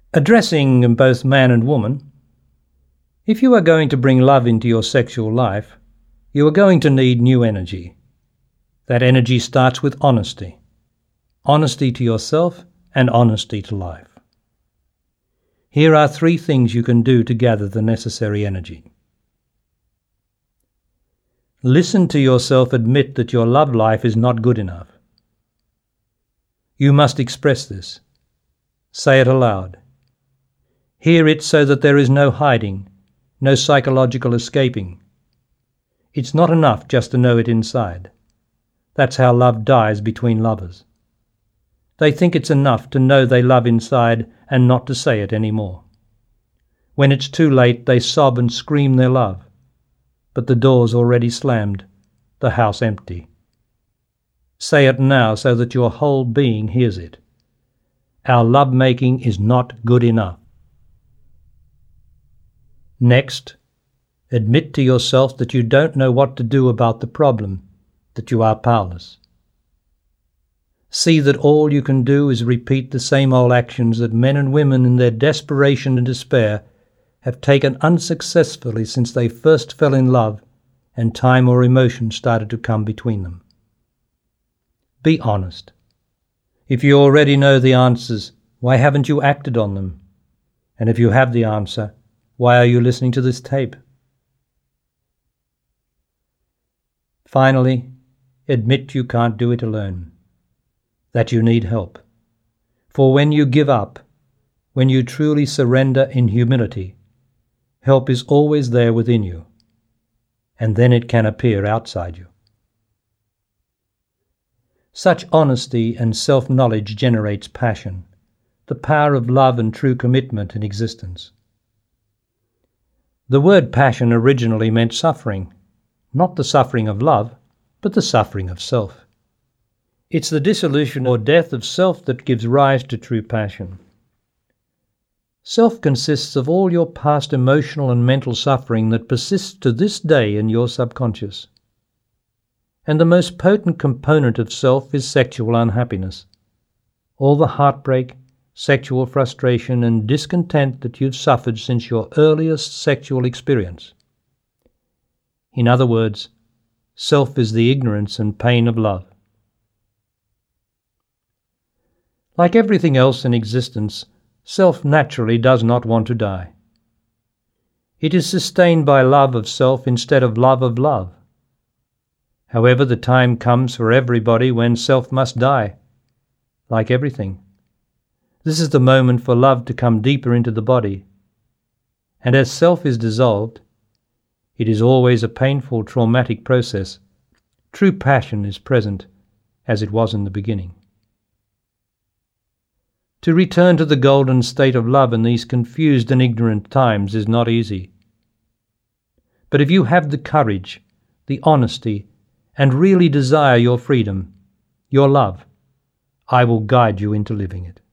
Addressing both man and woman, if you are going to bring love into your sexual life, you are going to need new energy. That energy starts with honesty. Honesty to yourself and honesty to life. Here are 3 things you can do to gather the necessary energy. Listen to yourself admit that your love life is not good enough. You must express this. Say it aloud. Hear it so that there is no hiding, no psychological escaping. It's not enough just to know it inside. That's how love dies between lovers. They think it's enough to know they love inside and not to say it anymore. When it's too late, they sob and scream their love. But the door's already slammed, the house empty. Say it now so that your whole being hears it. Our love-making is not good enough. Next, admit to yourself that you don't know what to do about the problem, that you are powerless. See that all you can do is repeat the same old actions that men and women in their desperation and despair have taken unsuccessfully since they first fell in love and time or emotion started to come between them. Be honest. If you already know the answers, why haven't you acted on them? And if you have the answer, why are you listening to this tape? Finally, admit you can't do it alone, that you need help. For when you give up, when you truly surrender in humility, help is always there within you, and then it can appear outside you. Such honesty and self-knowledge generates passion, the power of love and true commitment in existence. The word passion originally meant suffering, not the suffering of love, but the suffering of self. It's the dissolution or death of self that gives rise to true passion. Self consists of all your past emotional and mental suffering that persists to this day in your subconscious. And the most potent component of self is sexual unhappiness. All the heartbreak, sexual frustration and discontent that you've suffered since your earliest sexual experience. In other words, self is the ignorance and pain of love. Like everything else in existence, self naturally does not want to die. It is sustained by love of self instead of love. However, the time comes for everybody when self must die, like everything. This is the moment for love to come deeper into the body. And as self is dissolved, it is always a painful, traumatic process. True passion is present, as it was in the beginning. To return to the golden state of love in these confused and ignorant times is not easy. But if you have the courage, the honesty, and really desire your freedom, your love, I will guide you into living it.